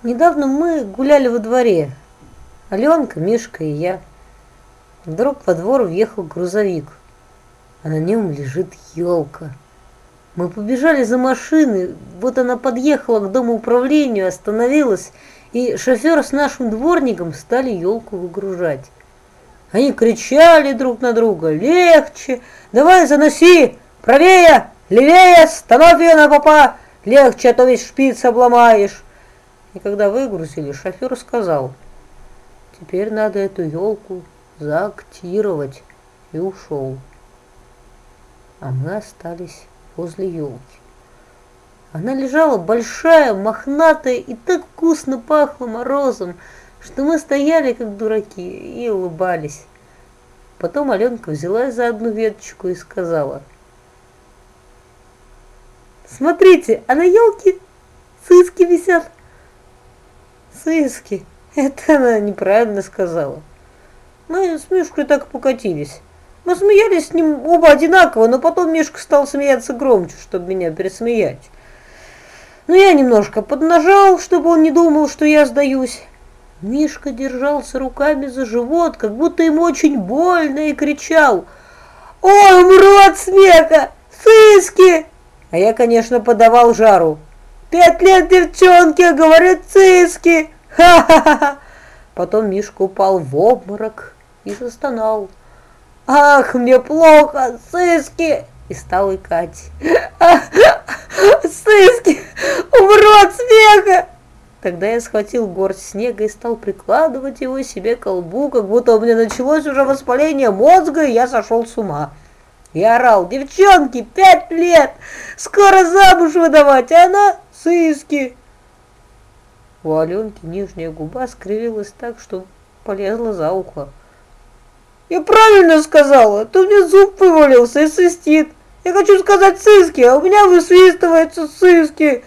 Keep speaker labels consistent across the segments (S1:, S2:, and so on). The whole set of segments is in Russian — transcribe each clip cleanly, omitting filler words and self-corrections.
S1: Недавно мы гуляли во дворе. Аленка, Мишка и я. Вдруг во двор въехал грузовик, а на нем лежит елка. Мы побежали за машиной, вот она подъехала к дому управлению, остановилась, и шофер с нашим дворником стали елку выгружать. Они кричали друг на друга: «Легче! Давай заноси! Правее! Левее! Становь ее на попа! Легче, а то весь шпиц обломаешь!» И когда выгрузили, шофер сказал: «Теперь надо эту елку заактировать», и ушел. А мы остались возле елки. Она лежала большая, мохнатая, и так вкусно пахло морозом, что мы стояли как дураки и улыбались. Потом Аленка взялась за одну веточку и сказала: «Смотрите, а на елке сыски висят». «Сыски?» Это она неправильно сказала. Мы с Мишкой так и покатились. Мы смеялись с ним оба одинаково, но потом Мишка стал смеяться громче, чтобы меня пересмеять. Но я немножко поднажал, чтобы он не думал, что я сдаюсь. Мишка держался руками за живот, как будто ему очень больно, и кричал: «Ой, умру от смеха! Сыски!» А я, конечно, подавал жару. 5 лет девчонке, говорит, сыски! Ха-ха-ха! Потом Мишка упал в обморок и застонал: «Ах, мне плохо, сыски!» И стал икать: «Сыски! Умру от смеха!» Тогда я схватил горсть снега и стал прикладывать его себе к колбу, как будто у меня началось уже воспаление мозга, и я сошел с ума. Я орал: «Девчонки, 5 лет! Скоро замуж выдавать, а она сыски!» У Аленки нижняя губа скривилась так, что полезла за ухо. «Я правильно сказала, то у меня зуб вывалился и свистит. Я хочу сказать сыски, а у меня высвистывается сыски».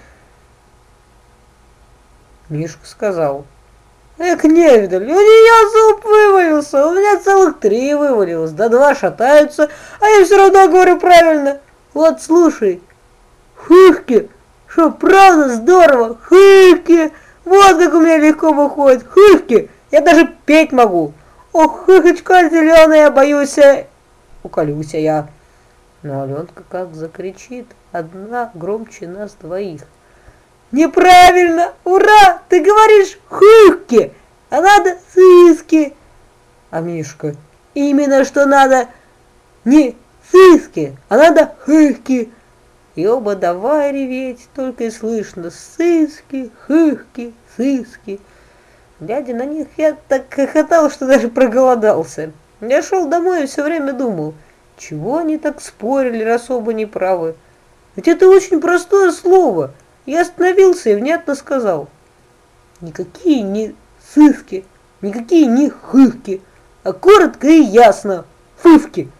S1: Мишка сказал: «Эх, невидаль, у нее зуб вывалился, у меня целых 3 вывалилось, да 2 шатаются, а я все равно говорю правильно. Вот слушай, хыхки, что правда здорово, хыхки, вот как у меня легко выходит, хыхки, я даже петь могу. Ох, хыхочка зеленая, боюсь, уколюся я». Но Аленка как закричит, одна громче нас двоих: «Неправильно! Ура! Ты говоришь хыхки, а надо сыски!» А Мишка: «Именно что надо не сыски, а надо хыхки!» И оба давай реветь, только и слышно: сыски, хыхки, сыски. Глядя на них, я так хохотал, что даже проголодался. Я шел домой и все время думал, чего они так спорили, раз оба неправы. Ведь это очень простое слово. Я остановился и внятно сказал: «Никакие не сыски, никакие не хыхки, а коротко и ясно: фывки».